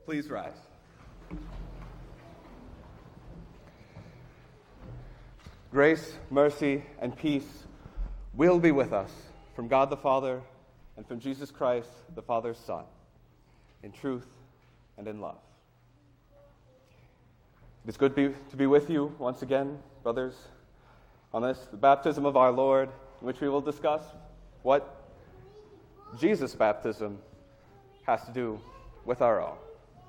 Please rise. Grace, mercy, and peace will be with us from God the Father and from Jesus Christ, the Father's Son, in truth and in love. It is good to be with you once again, brothers, on this, the baptism of our Lord, in which we will discuss what Jesus' baptism has to do with our own.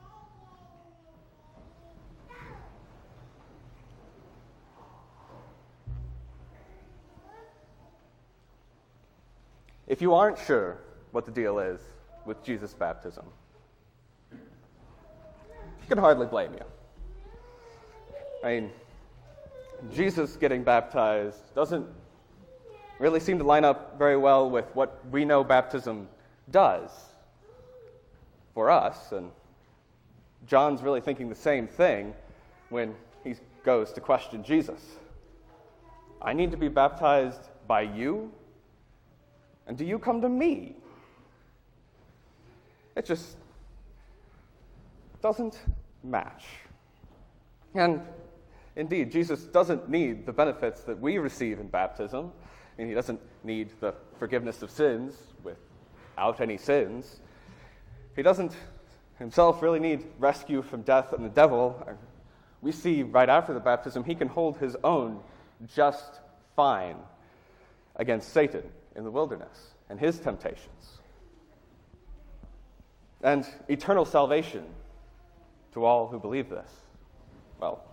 If you aren't sure what the deal is with Jesus' baptism, I can hardly blame you. I mean, Jesus getting baptized doesn't really seem to line up very well with what we know baptism does for us, and John's really thinking the same thing when he goes to question Jesus. I need to be baptized by you? And do you come to me? It just doesn't match. And indeed, Jesus doesn't need the benefits that we receive in baptism. And he doesn't need the forgiveness of sins without any sins. He doesn't himself really need rescue from death and the devil. We see right after the baptism, he can hold his own just fine against Satan in the wilderness and his temptations. And eternal salvation to all who believe this. Well,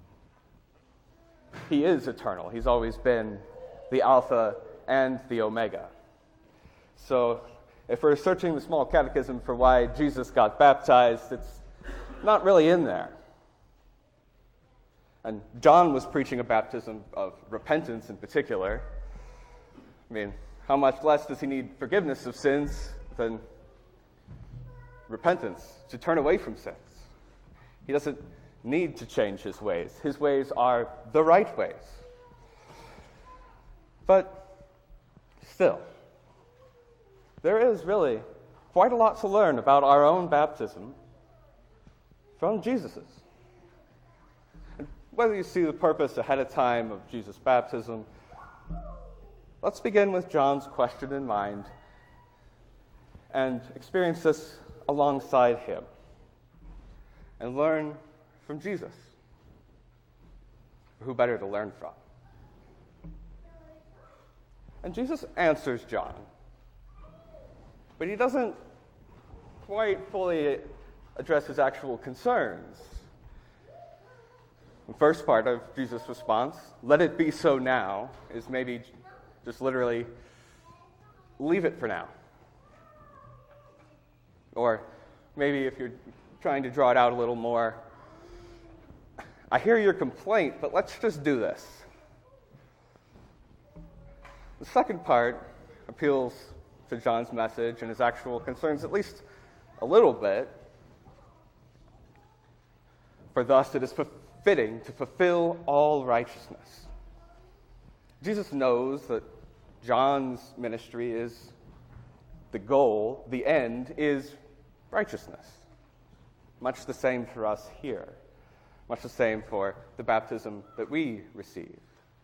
he is eternal. He's always been the Alpha and the Omega. So if we're searching the small catechism for why Jesus got baptized, it's not really in there. And John was preaching a baptism of repentance in particular. I mean, how much less does he need forgiveness of sins than repentance, to turn away from sins? He doesn't need to change his ways. His ways are the right ways. But still, there is really quite a lot to learn about our own baptism from Jesus's. And whether you see the purpose ahead of time of Jesus' baptism, let's begin with John's question in mind and experience this alongside him and learn from Jesus. Who better to learn from? And Jesus answers John, but he doesn't quite fully address his actual concerns. The first part of Jesus' response, "Let it be so now," is maybe just literally, leave it for now. Or maybe if you're trying to draw it out a little more, I hear your complaint, but let's just do this. The second part appeals to John's message and his actual concerns, at least a little bit. For thus it is fitting to fulfill all righteousness. Jesus knows that John's ministry is the goal, the end is righteousness. Much the same for us here. Much the same for the baptism that we received.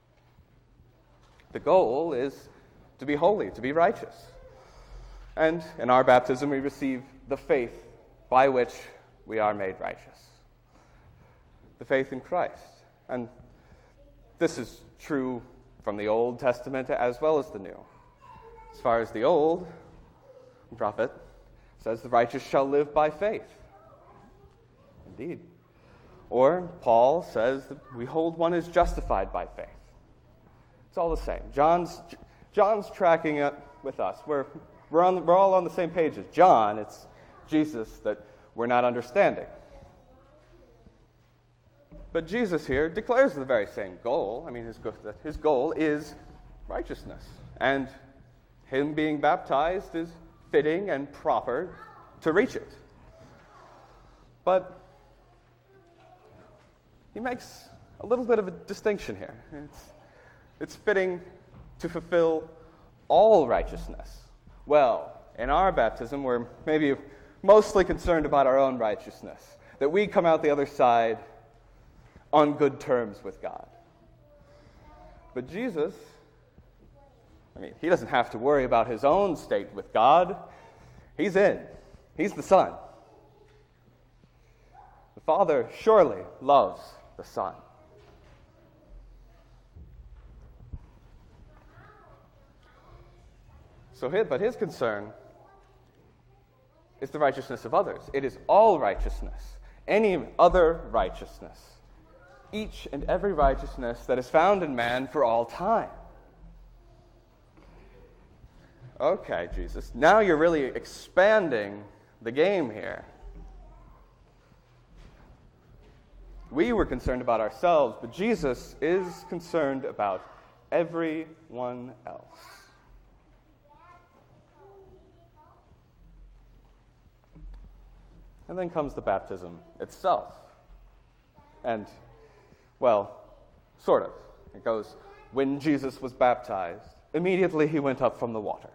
The goal is to be holy, to be righteous. And in our baptism, we receive the faith by which we are made righteous. The faith in Christ. And this is true from the Old Testament as well as the New. As far as the Old, the prophet says the righteous shall live by faith. Indeed. Or Paul says that we hold one is justified by faith. It's all the same. John's tracking it with us. We're all on the same page as John. It's Jesus that we're not understanding. But Jesus here declares the very same goal. I mean, his goal is righteousness. And him being baptized is fitting and proper to reach it. But he makes a little bit of a distinction here. It's fitting to fulfill all righteousness. Well, in our baptism, we're maybe mostly concerned about our own righteousness, that we come out the other side on good terms with God. But Jesus, he doesn't have to worry about his own state with God. He's in. He's the Son. The Father surely loves the Son. But his concern is the righteousness of others. It is all righteousness, any other righteousness, each and every righteousness that is found in man for all time. Okay, Jesus, now you're really expanding the game here. We were concerned about ourselves, but Jesus is concerned about everyone else. And then comes the baptism itself. And, well, sort of. It goes, when Jesus was baptized, immediately he went up from the water.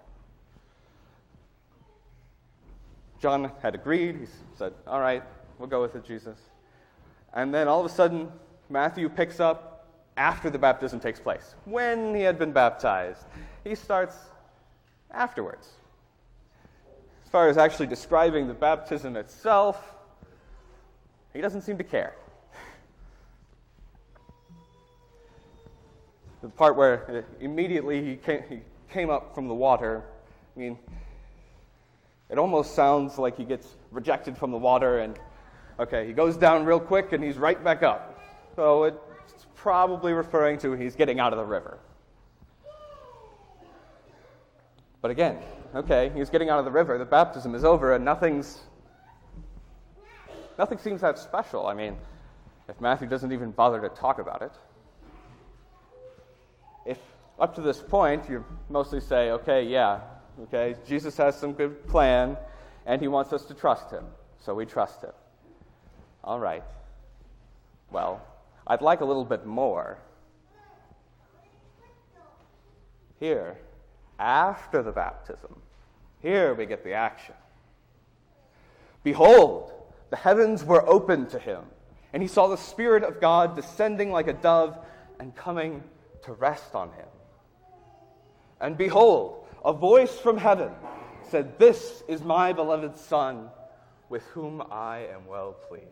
John had agreed. He said, all right, we'll go with it, Jesus. And then all of a sudden, Matthew picks up after the baptism takes place. When he had been baptized, he starts afterwards. As far as actually describing the baptism itself, he doesn't seem to care. The part where immediately he came up from the water, it almost sounds like he gets rejected from the water and, he goes down real quick and he's right back up. So it's probably referring to he's getting out of the river. But again, he's getting out of the river, the baptism is over, and nothing seems that special. If Matthew doesn't even bother to talk about it. If up to this point you mostly say, Jesus has some good plan, and he wants us to trust him, so we trust him. All right. Well, I'd like a little bit more. Here, after the baptism, here we get the action. Behold, the heavens were opened to him, and he saw the Spirit of God descending like a dove and coming to rest on him. And behold, a voice from heaven said, "This is my beloved Son, with whom I am well pleased."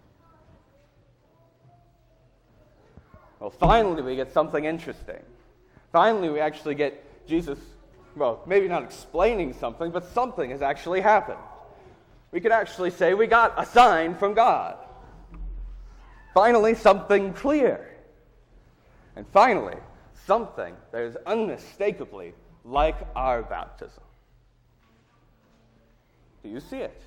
Well, finally we get something interesting. Finally we actually get Jesus, maybe not explaining something, but something has actually happened. We could actually say we got a sign from God. Finally, something clear. And finally, something that is unmistakably like our baptism. Do you see it?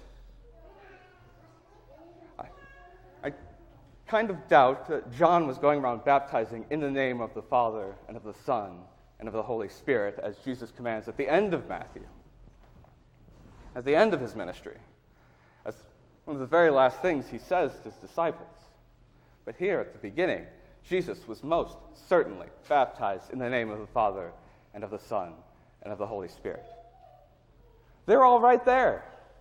I kind of doubt that John was going around baptizing in the name of the Father and of the Son and of the Holy Spirit, as Jesus commands at the end of Matthew, at the end of his ministry, as one of the very last things he says to his disciples. But here at the beginning, Jesus was most certainly baptized in the name of the Father and of the Son and of the Holy Spirit. They're all right there.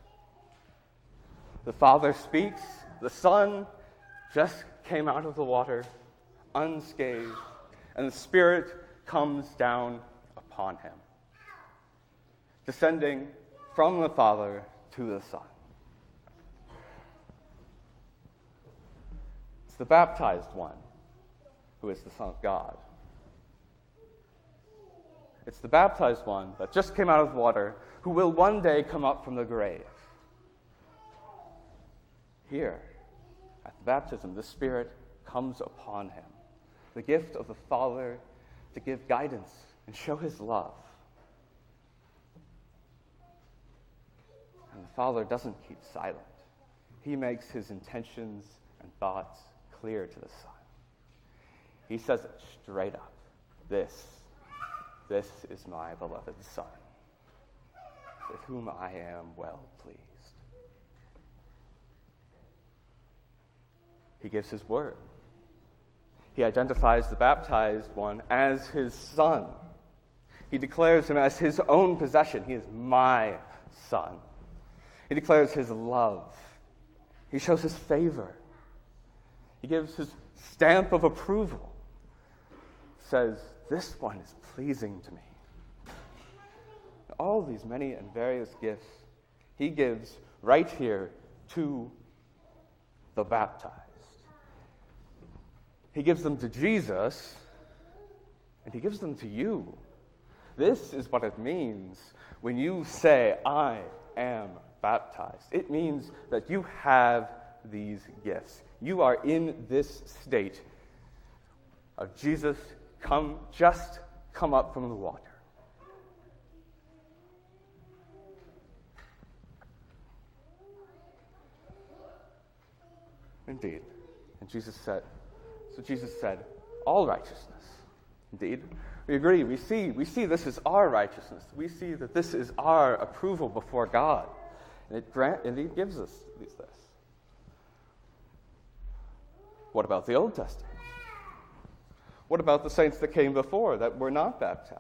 The Father speaks, the Son just came out of the water unscathed, and the Spirit comes down upon him, descending from the Father to the Son. It's the baptized one who is the Son of God. It's the baptized one that just came out of the water who will one day come up from the grave. Here, at the baptism, the Spirit comes upon him, the gift of the Father to give guidance and show his love. And the Father doesn't keep silent. He makes his intentions and thoughts clear to the Son. He says it straight up. This is my beloved Son, with whom I am well pleased. He gives his word. He identifies the baptized one as his son. He declares him as his own possession. He is my son. He declares his love. He shows his favor. He gives his stamp of approval. Says, this one is pleasing to me. All these many and various gifts he gives right here to the baptized. He gives them to Jesus, and he gives them to you. This is what it means when you say, I am baptized. It means that you have these gifts. You are in this state of Jesus come up from the water. Indeed. And Jesus said, all righteousness. Indeed. We agree. We see this is our righteousness. We see that this is our approval before God. And he gives us this. What about the Old Testament? What about the saints that came before that were not baptized?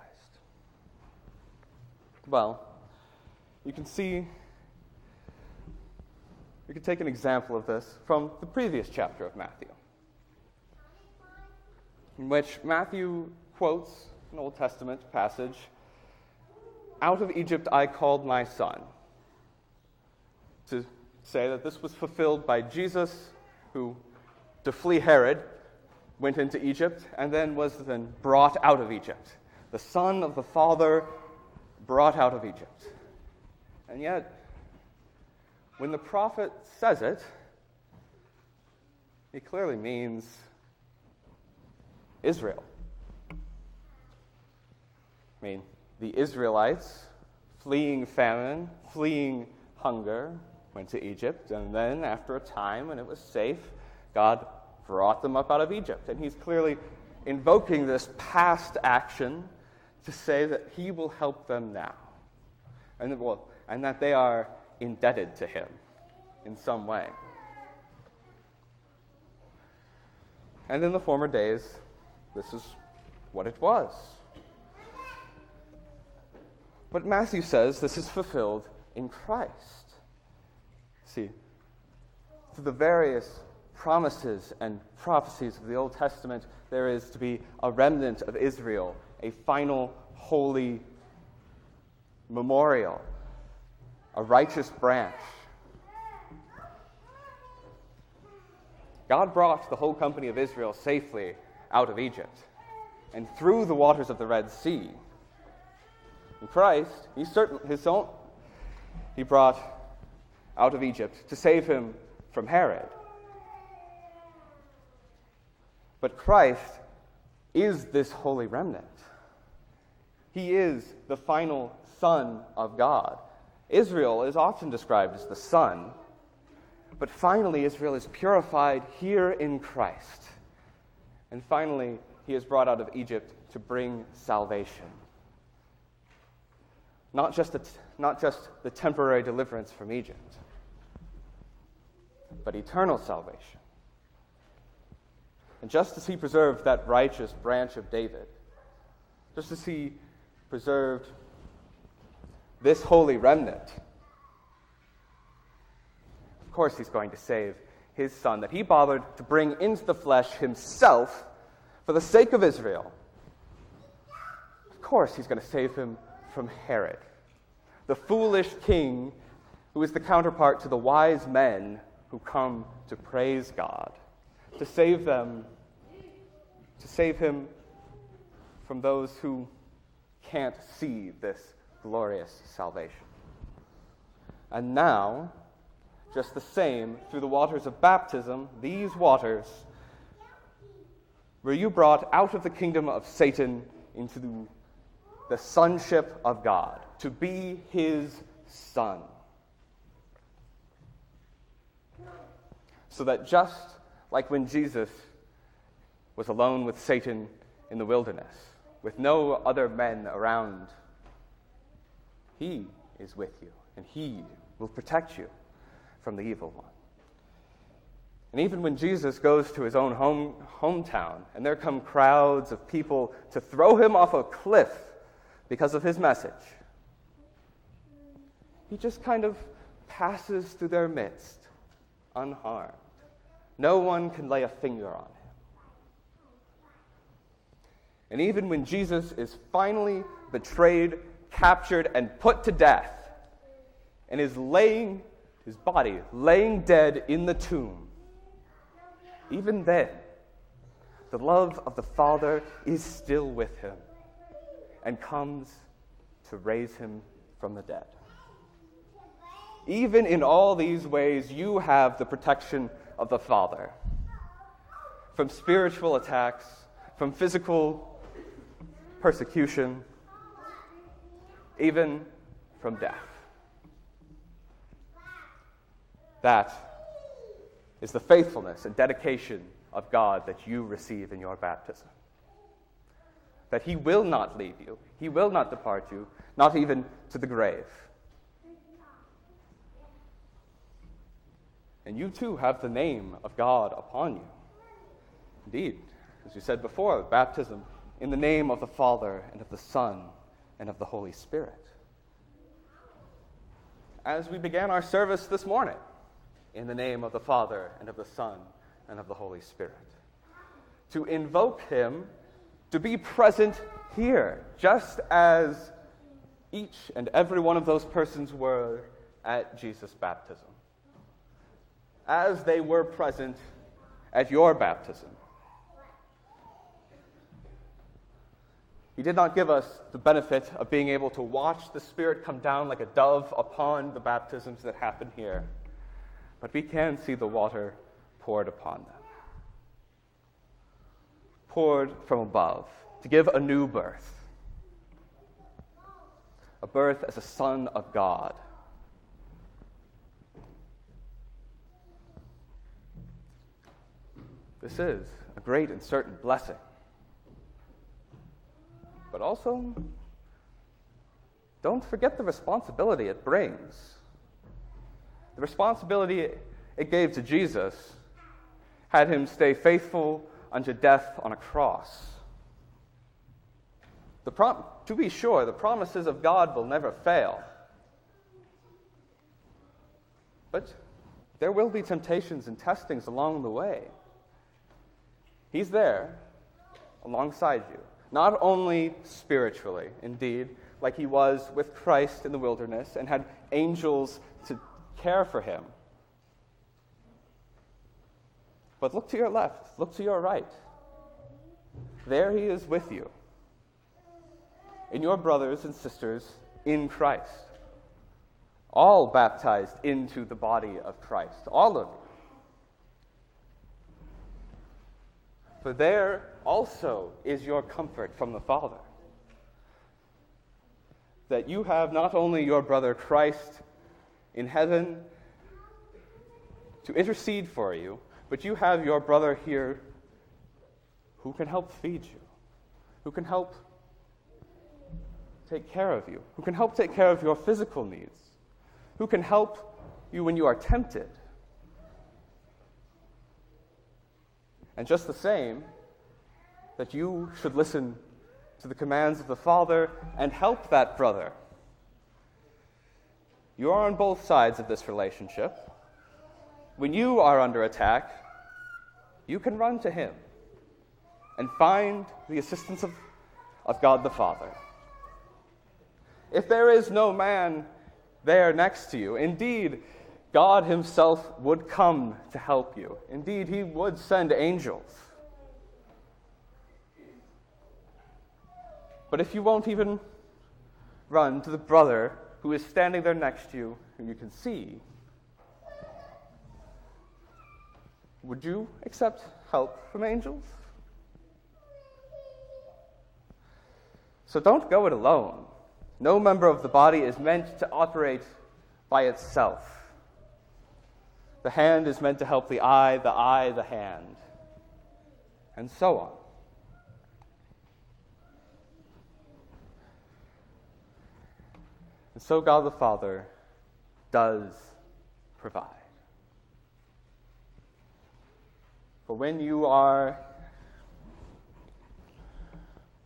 Well, you can take an example of this from the previous chapter of Matthew, in which Matthew quotes an Old Testament passage, out of Egypt I called my son, to say that this was fulfilled by Jesus, who, to flee Herod, went into Egypt and then was brought out of Egypt. The Son of the Father brought out of Egypt. And yet, when the prophet says it, he clearly means Israel. I mean, the Israelites, fleeing famine, fleeing hunger, went to Egypt, and then after a time when it was safe, God brought them up out of Egypt. And he's clearly invoking this past action to say that he will help them now. And that they are indebted to him in some way. And in the former days, this is what it was. But Matthew says this is fulfilled in Christ. See, through the various promises and prophecies of the Old Testament, there is to be a remnant of Israel, a final holy memorial, a righteous branch. God brought the whole company of Israel safely out of Egypt and through the waters of the Red Sea. In Christ, he brought out of Egypt to save him from Herod. But Christ is this holy remnant. He is the final Son of God. Israel is often described as the Son, but finally Israel is purified here in Christ. And finally, he is brought out of Egypt to bring salvation. Not just the temporary deliverance from Egypt, but eternal salvation. And just as he preserved that righteous branch of David, just as he preserved this holy remnant, of course he's going to save his Son that he bothered to bring into the flesh himself for the sake of Israel. Of course he's going to save him from Herod, the foolish king who is the counterpart to the wise men who come to praise God, to save him from those who can't see this glorious salvation. And now, just the same, through the waters of baptism, these waters, were you brought out of the kingdom of Satan into the sonship of God, to be his son. So that just like when Jesus was alone with Satan in the wilderness, with no other men around, he is with you, and he will protect you from the evil one. And even when Jesus goes to his own hometown, and there come crowds of people to throw him off a cliff because of his message, he just kind of passes through their midst unharmed. No one can lay a finger on him. And even when Jesus is finally betrayed, captured, and put to death, and is laying his body, laying dead in the tomb, even then, the love of the Father is still with him and comes to raise him from the dead. Even in all these ways, you have the protection of the Father from spiritual attacks, from physical persecution, even from death. That is the faithfulness and dedication of God that you receive in your baptism. That he will not leave you. He will not depart you, not even to the grave. And you too have the name of God upon you. Indeed, as we said before, baptism in the name of the Father and of the Son and of the Holy Spirit. As we began our service this morning, in the name of the Father and of the Son and of the Holy Spirit. To invoke him to be present here, just as each and every one of those persons were at Jesus' baptism. As they were present at your baptism. He did not give us the benefit of being able to watch the Spirit come down like a dove upon the baptisms that happen here, but we can see the water poured upon them. Poured from above to give a new birth. A birth as a son of God. This is a great and certain blessing. But also, don't forget the responsibility it brings. The responsibility it gave to Jesus had him stay faithful unto death on a cross. To be sure, the promises of God will never fail. But there will be temptations and testings along the way. He's there alongside you. Not only spiritually, indeed, like he was with Christ in the wilderness and had angels to care for him. But look to your left, look to your right. There he is with you, in your brothers and sisters in Christ, all baptized into the body of Christ, all of you. For there also is your comfort from the Father, that you have not only your brother Christ in heaven to intercede for you, but you have your brother here who can help feed you, who can help take care of you, who can help take care of your physical needs, who can help you when you are tempted. And just the same, that you should listen to the commands of the Father and help that brother. You are on both sides of this relationship. When you are under attack, you can run to him and find the assistance of God the Father. If there is no man there next to you, indeed, God himself would come to help you. Indeed, he would send angels. But if you won't even run to the brother who is standing there next to you, whom you can see, would you accept help from angels? So don't go it alone. No member of the body is meant to operate by itself. The hand is meant to help the eye the hand, and so on. And so God the Father does provide. For when you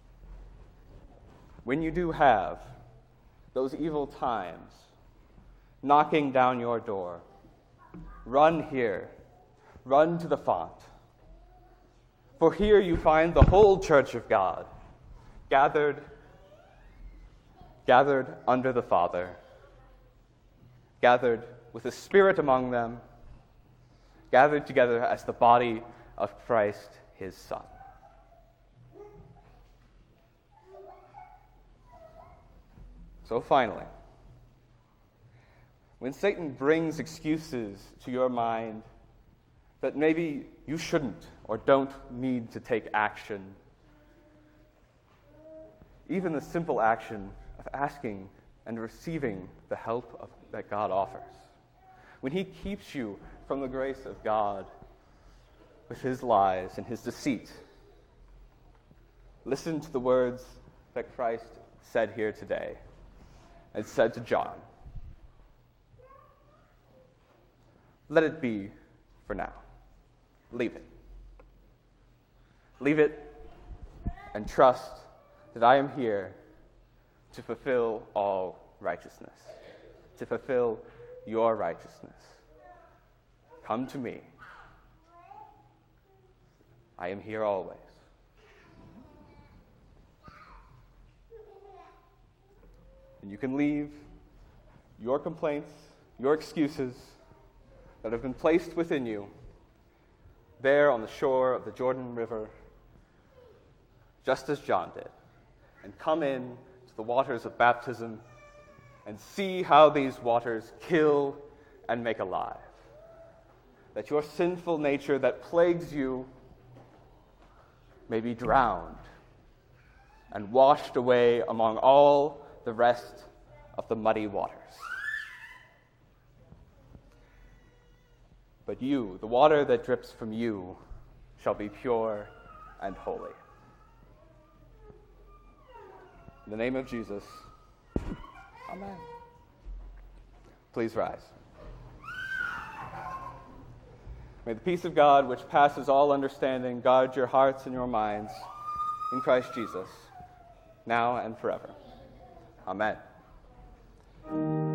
do have those evil times, knocking down your door. Run here. Run to the font. For here you find the whole church of God, gathered under the Father, gathered with the Spirit among them, gathered together as the body of Christ, his Son. So finally, when Satan brings excuses to your mind that maybe you shouldn't or don't need to take action, even the simple action of asking and receiving the help that God offers, when he keeps you from the grace of God with his lies and his deceit, listen to the words that Christ said here today and said to John. Let it be for now. Leave it. Leave it and trust that I am here to fulfill all righteousness, to fulfill your righteousness. Come to me. I am here always. And you can leave your complaints, your excuses that have been placed within you there on the shore of the Jordan River, just as John did, and come in to the waters of baptism and see how these waters kill and make alive. That your sinful nature that plagues you may be drowned and washed away among all the rest of the muddy waters. But you, the water that drips from you, shall be pure and holy. In the name of Jesus, amen. Please rise. May the peace of God, which passes all understanding, guard your hearts and your minds in Christ Jesus, now and forever. Amen.